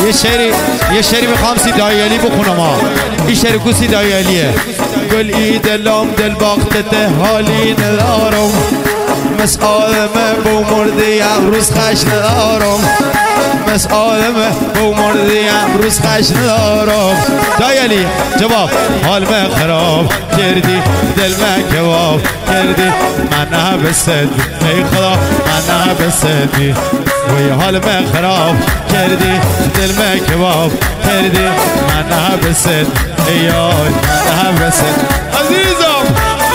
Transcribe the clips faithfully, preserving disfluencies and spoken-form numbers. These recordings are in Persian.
یه شعری یه شعری میخوام سیدای علی بخونم ها. این شعر کو سیدای علیه. گل ای دلم دل باختته حالی ندارم، مثل آدمه بو مردی امروز خش ندارم، مثل آدمه بو مردی امروز خش ندارم. دای علی جواب حال من خراب کردی دل من کباب کردی من نبست ای خدا من نبستنی وی حال من خراب کردی دل من کباب کردی من نبست ای یار من نبست. عزیزم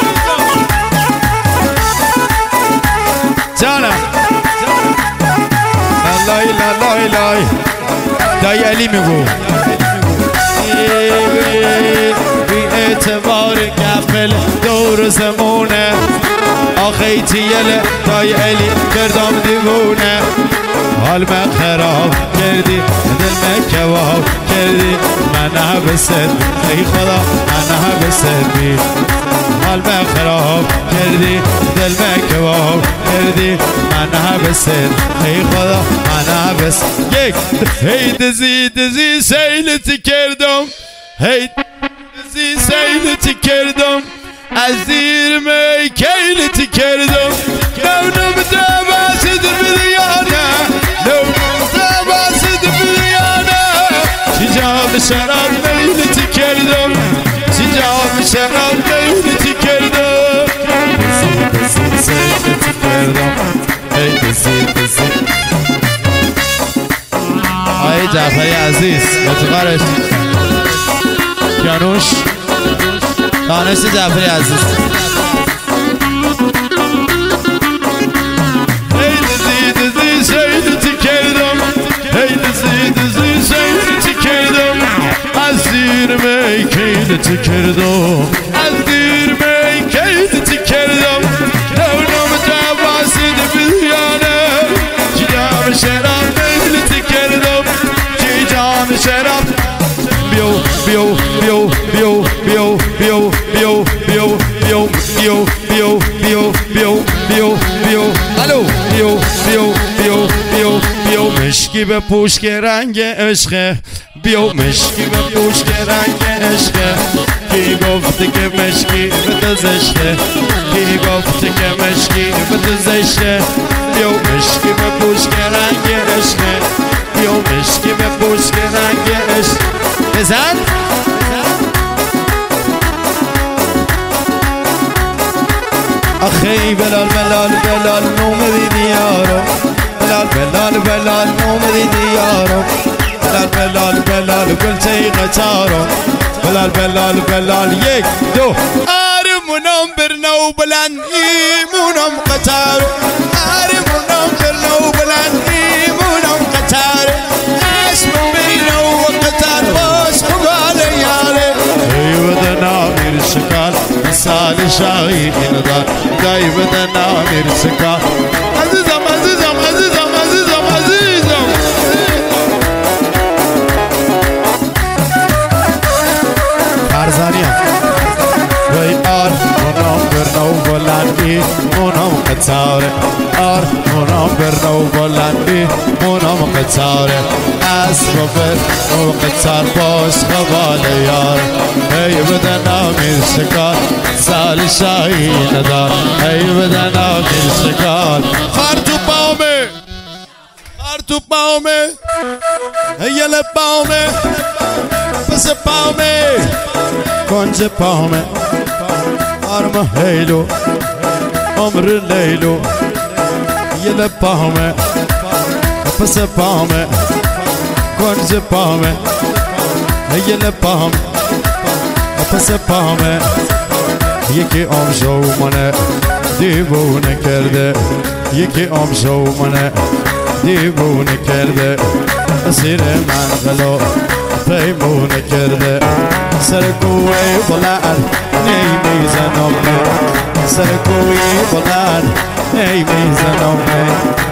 جانم لای لای لای دای علی میگو بی اعتبار گفل دور زمونه آخی تیل دای علی کردم دیوونه حال من خراب کردی دل من کباب کردی من نبست ای خدا من نبستنی حال من خراب کردی دل من کباب کردی من نبست ای خدا من نبست. یک هی دزی دزی سیلتی کردم هی دزی سیلتی کردم از زیر می کیلتی کردم نونم دبست بدیانه نونم دبست بدیانه شجاب شراب میلتی کردم شجاب شراب میلتی کردم دزی دزی سیلتی کردم هی دزی دزی. آقای جعفری عزیز متقارش پیانوش دانش جعفری عزیز هی دزی دزی سیلتی کردم هی دزی دزی سیلتی کردم از زیر می کیلتی کردم از زیر می کیلتی کردم نونم دبست بیانه جام شراب میلتی کردم جام شراب بیو بیو بیو بیو بیو بیو بیو بیو بیو بیو بیو بیو بیو بیو بیو الو بیو بیو بیو بیو بیو مشکی به پوش که رنگ عشقه بیو مشکی به پوش که رنگ عشقه کی گفته که مشکی به تو زشته کی گفته که مشکی به تو زشته بیو مشکی به پوش که رنگ عشقه بیو مشکی به پوش که رنگ عشق بزن آخی بلال بلال بلال نومدی دیارم بلال بلال بلال نومدی دیارم بلال بلال بلال گلچه قطارم بلال بلال بلال یک دو آرمونم برنو بلند ایمونم قطار آرمونم برنو بلند ایمونم قطار اسم برنو قطار باش خبال یاره ای بدن آمیر شکال مثال شاهی دار دای بدن آمیر شکال عزیزم عزیزم عزیزم عزیزم عزیزم فرزانیم وی آر منام برنو بلندی منام قطاره آر منام برنو بلندی منام قطاره اسب برنو قطار باش خبال یار ای بدن آمیر شکار سال شاهی ندار ای بدن آمیر شکار خار تو پاومه خار تو پاومه ایل پاومه پس پاومه کنج پاومه آرم هیلو عمر لیلو یل پاومه پس پاومه کنج پاومه یل پاومه پس پاومه یکی آمشو منه دیوونه کرده یکی آمشو منه دیوونه کرده اسیر من غلو پیمونه کرده سر کوی بلند نیمیزنم سر کوی بلند نیمیزنم